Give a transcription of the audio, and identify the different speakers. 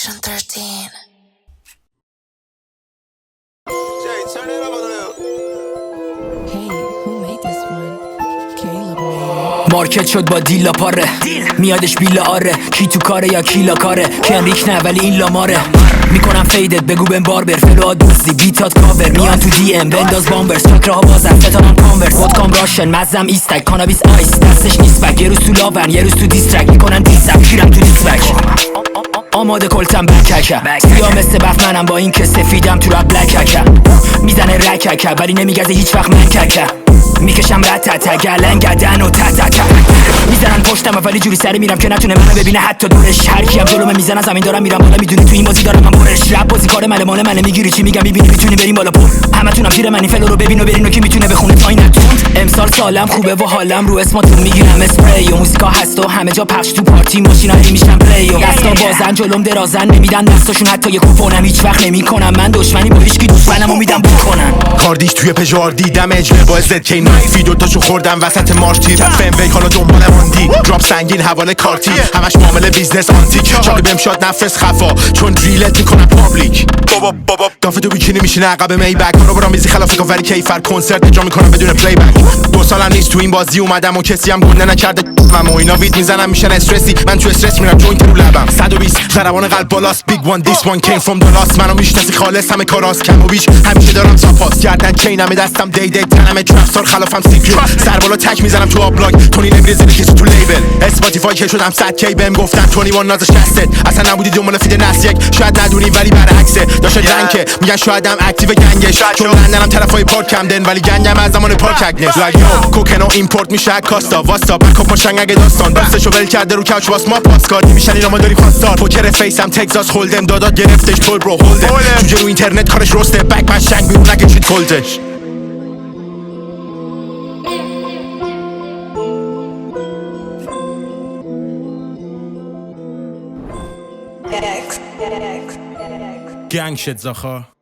Speaker 1: Section 13.
Speaker 2: Jay, turn it up a little.
Speaker 3: Hey, who made this one? Caleb made it.
Speaker 4: مارکت شد با دیلا پاره میادش بیلا آره کی تو کاره یا کیلا کاره کنریک نه ولی این لاماره میکنم فیدت بگو بهم باربر فلوها دوزی بیتات کاور میان تو دی ام بنداز بامبرز چاکراها بازن فتانم کانورس ودکام راشن مزم ایستک کانابیس آیس دستش نیست بک یه روز تو لاون یه روز تو دیسترک میکنن دیسک شیرم تو دیسبک آماده کلتم بککه سیاه مثل بف منم با این که سفیدم تو رپ بلککه میزنه رککه ولی نمیگزه هیچ وقت من ککه میکشم رتته گلن گدن و تتکه میزنن پشتم ولی جوری سری میرم که نتونه منو ببینه حتی دورش هر کیم جلومه میزنن زمین دارم میرم بالا میدونی تو این بازی دارم من برش رپ بازی کار مال منه میگیری چی میگم میبینی میتونی بریم بالا پر همتونم پیر من این فلو رو ببین و برین و کی میتونه بخونه تا این نتوند امسال سالم خوبه و حالم رو اسماتون میگیرم اسپری و موزیکا هست و همه جا پخش تو پارتی ماشینایی میشن پلی و دستا بازن جلوم درازن نمیدن دستاشون حتی یه کوپونم هیچ وقت نمیکنم من دشمنی با هیچ کی دشمنمو میدم بکنن
Speaker 5: کاردیش توی پژار دیدم اجله با زد کی نایفی دوتاشو خوردم وسط مارتی فم وی حالا دنبال ماندی دراپ سنگین حواله کارتی همش معامله بیزنس آنتیک چاقی بهم شاد نفس خفا چون دریلت میکنم پابلیک بابا دافه تو بیکینی میشینه عقب می بک رو برام میزی خلاف کافری کیفر کنسرت اجرا میکنم بدون پلی بک 2 سالم نیست تو این بازی اومدم و کسی هم گنده نکرده و اینا وید میزنم میشن استرسی من تو استرس میرم جوینت رو لبم 120 ضربان قلب بالاست بیگ وان دیس وان کیم فرام دالاس منو میشناسی خالص همه کاراست کم و بیش همیشه دارم تاپاس گردن چینم دستم دی تنم ترافستار خلافم سیکرت سر بالا تک میزنم تو آبلاگ تونی نمیرزه کسی تو لیبل اسپاتیفای که شدم 100 کی بهم گفتن 21 نازش دستت اصلا نبودی دنبال فید نس یک شاید ندونی ولی برعکسه داشت رنگه میگن شایدم اکتیو گنگش چون لندنم طرفای پارک کمدن ولی گنگم از زمان پارک اگنس لایک یو کوکن و ایمپورت میشه کاستا واستا بکاپ ماشنگ اگه داستان دستشو ول کرده رو کوچ واس ما پاسکاری میشن اینا ما داریم خواستار پوکر فیسم تگزاس هولدم دادات گرفتش پول برو هولدم جوجه رو اینترنت کارش رسته بک پشنگ بیرون نکشید کلتش
Speaker 1: X.
Speaker 5: گنگ شد زاخا